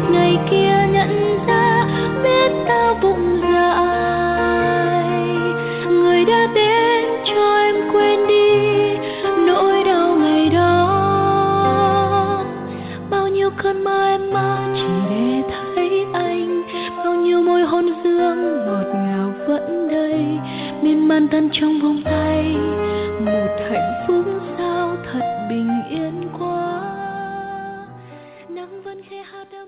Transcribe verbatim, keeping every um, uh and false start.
ngày kia nhận ra biết ta bụng dài. Người đã đến cho em quên đi nỗi đau ngày đó. Bao nhiêu cơn mơ em mơ chỉ để thấy anh, bao nhiêu môi hôn dương ngọt ngào vẫn đây, miên man tan trong vòng tay. Một hạnh phúc sao thật bình yên quá. Nắng vẫn khẽ hát.